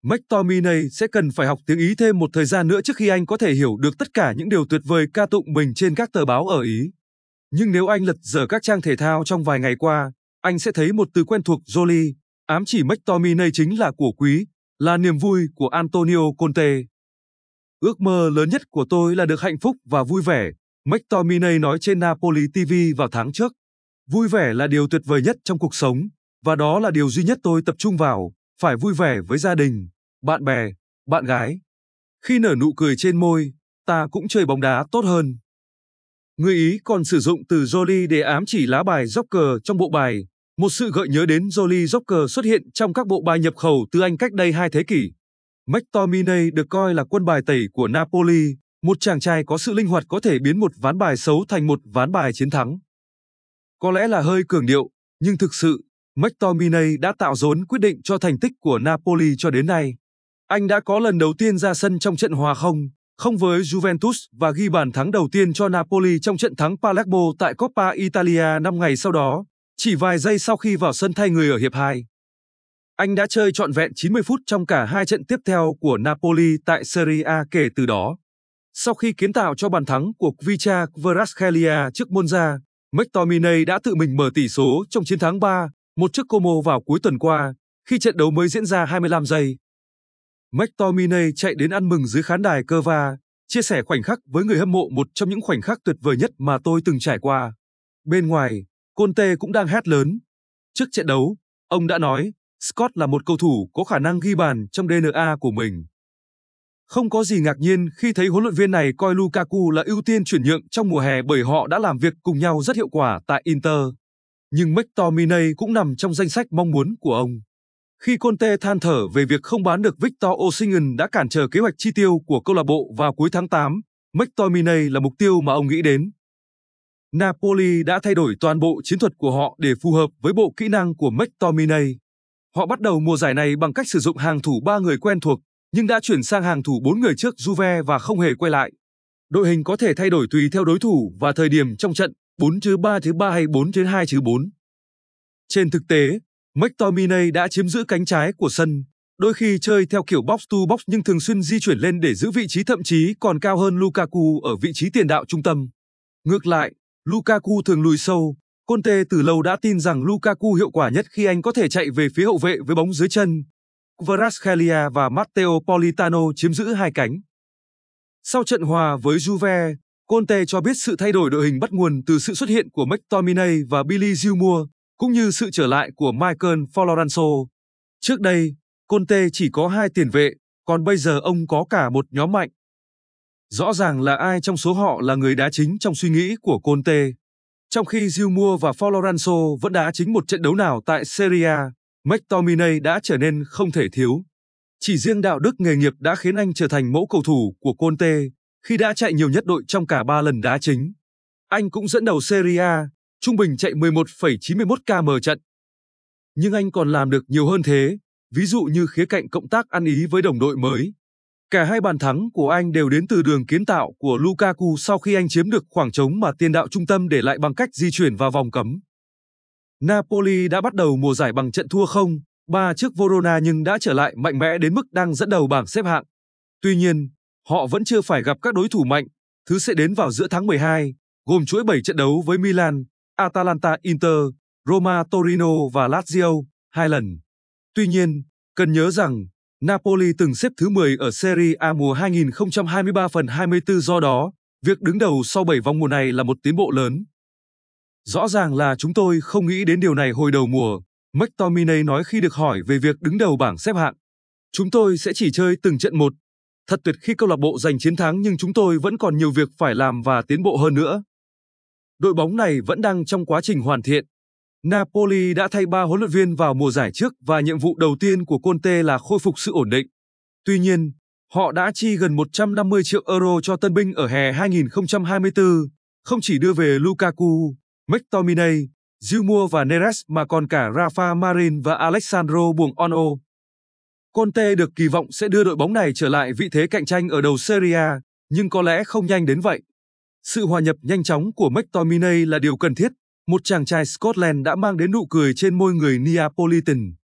McTominay sẽ cần phải học tiếng Ý thêm một thời gian nữa trước khi anh có thể hiểu được tất cả những điều tuyệt vời ca tụng mình trên các tờ báo ở Ý. Nhưng nếu anh lật dở các trang thể thao trong vài ngày qua, anh sẽ thấy một từ quen thuộc Jolly, ám chỉ McTominay chính là của quý, là niềm vui của Antonio Conte. Ước mơ lớn nhất của tôi là được hạnh phúc và vui vẻ, McTominay nói trên Napoli TV vào tháng trước. Vui vẻ là điều tuyệt vời nhất trong cuộc sống, và đó là điều duy nhất tôi tập trung vào, phải vui vẻ với gia đình, bạn bè, bạn gái. Khi nở nụ cười trên môi, ta cũng chơi bóng đá tốt hơn. Người Ý còn sử dụng từ Jolly để ám chỉ lá bài Joker trong bộ bài, một sự gợi nhớ đến Jolly Joker xuất hiện trong các bộ bài nhập khẩu từ Anh cách đây 2 thế kỷ. McTominay được coi là quân bài tẩy của Napoli, một chàng trai có sự linh hoạt có thể biến một ván bài xấu thành một ván bài chiến thắng. Có lẽ là hơi cường điệu, nhưng thực sự, McTominay đã tạo dấu quyết định cho thành tích của Napoli cho đến nay. Anh đã có lần đầu tiên ra sân trong trận hòa 0-0 với Juventus và ghi bàn thắng đầu tiên cho Napoli trong trận thắng Palermo tại Coppa Italia 5 ngày sau đó, chỉ vài giây sau khi vào sân thay người ở hiệp 2. Anh đã chơi trọn vẹn 90 phút trong cả hai trận tiếp theo của Napoli tại Serie A kể từ đó. Sau khi kiến tạo cho bàn thắng của Kvicha Kvaratskhelia trước Monza, McTominay đã tự mình mở tỷ số trong chiến thắng 3-1 trước Como vào cuối tuần qua, khi trận đấu mới diễn ra 25 giây. McTominay chạy đến ăn mừng dưới khán đài Curva, chia sẻ khoảnh khắc với người hâm mộ, một trong những khoảnh khắc tuyệt vời nhất mà tôi từng trải qua. Bên ngoài, Conte cũng đang hét lớn. Trước trận đấu, ông đã nói, Scott là một cầu thủ có khả năng ghi bàn trong DNA của mình. Không có gì ngạc nhiên khi thấy huấn luyện viên này coi Lukaku là ưu tiên chuyển nhượng trong mùa hè bởi họ đã làm việc cùng nhau rất hiệu quả tại Inter. Nhưng McTominay cũng nằm trong danh sách mong muốn của ông. Khi Conte than thở về việc không bán được Victor Osimhen đã cản trở kế hoạch chi tiêu của câu lạc bộ vào cuối tháng 8, McTominay là mục tiêu mà ông nghĩ đến. Napoli đã thay đổi toàn bộ chiến thuật của họ để phù hợp với bộ kỹ năng của McTominay. Họ bắt đầu mùa giải này bằng cách sử dụng hàng thủ 3 người quen thuộc, nhưng đã chuyển sang hàng thủ 4 người trước Juve và không hề quay lại. Đội hình có thể thay đổi tùy theo đối thủ và thời điểm trong trận, 4-3-3 hay 4-2-4. Trên thực tế, McTominay đã chiếm giữ cánh trái của sân, đôi khi chơi theo kiểu box to box nhưng thường xuyên di chuyển lên để giữ vị trí, thậm chí còn cao hơn Lukaku ở vị trí tiền đạo trung tâm. Ngược lại, Lukaku thường lùi sâu. Conte từ lâu đã tin rằng Lukaku hiệu quả nhất khi anh có thể chạy về phía hậu vệ với bóng dưới chân. Kvaratskhelia và Matteo Politano chiếm giữ hai cánh. Sau trận hòa với Juve, Conte cho biết sự thay đổi đội hình bắt nguồn từ sự xuất hiện của McTominay và Billy Gilmour, cũng như sự trở lại của Michael Florenzo. Trước đây, Conte chỉ có 2 tiền vệ, còn bây giờ ông có cả một nhóm mạnh. Rõ ràng là ai trong số họ là người đá chính trong suy nghĩ của Conte. Trong khi Gilmour và Florenzo vẫn đá chính một trận đấu nào tại Serie A, McTominay đã trở nên không thể thiếu. Chỉ riêng đạo đức nghề nghiệp đã khiến anh trở thành mẫu cầu thủ của Conte khi đã chạy nhiều nhất đội trong cả 3 lần đá chính. Anh cũng dẫn đầu Serie A, trung bình chạy 11,91 km trận. Nhưng anh còn làm được nhiều hơn thế, ví dụ như khía cạnh cộng tác ăn ý với đồng đội mới. Cả hai bàn thắng của anh đều đến từ đường kiến tạo của Lukaku sau khi anh chiếm được khoảng trống mà tiền đạo trung tâm để lại bằng cách di chuyển vào vòng cấm. Napoli đã bắt đầu mùa giải bằng trận thua 0-3 trước Verona nhưng đã trở lại mạnh mẽ đến mức đang dẫn đầu bảng xếp hạng. Tuy nhiên, họ vẫn chưa phải gặp các đối thủ mạnh, thứ sẽ đến vào giữa tháng 12, gồm chuỗi 7 trận đấu với Milan, Atalanta, Inter, Roma, Torino và Lazio, 2 lần. Tuy nhiên, cần nhớ rằng, Napoli từng xếp thứ 10 ở Serie A mùa 2023-24, do đó, việc đứng đầu sau 7 vòng mùa này là một tiến bộ lớn. Rõ ràng là chúng tôi không nghĩ đến điều này hồi đầu mùa, McTominay nói khi được hỏi về việc đứng đầu bảng xếp hạng. Chúng tôi sẽ chỉ chơi từng trận một. Thật tuyệt khi câu lạc bộ giành chiến thắng nhưng chúng tôi vẫn còn nhiều việc phải làm và tiến bộ hơn nữa. Đội bóng này vẫn đang trong quá trình hoàn thiện. Napoli đã thay 3 huấn luyện viên vào mùa giải trước và nhiệm vụ đầu tiên của Conte là khôi phục sự ổn định. Tuy nhiên, họ đã chi gần 150 triệu euro cho tân binh ở hè 2024, không chỉ đưa về Lukaku, McTominay, Gilmour và Neres mà còn cả Rafa Marin và Alessandro Buonanno. Conte được kỳ vọng sẽ đưa đội bóng này trở lại vị thế cạnh tranh ở đầu Serie A, nhưng có lẽ không nhanh đến vậy. Sự hòa nhập nhanh chóng của McTominay là điều cần thiết. Một chàng trai Scotland đã mang đến nụ cười trên môi người Neapolitan.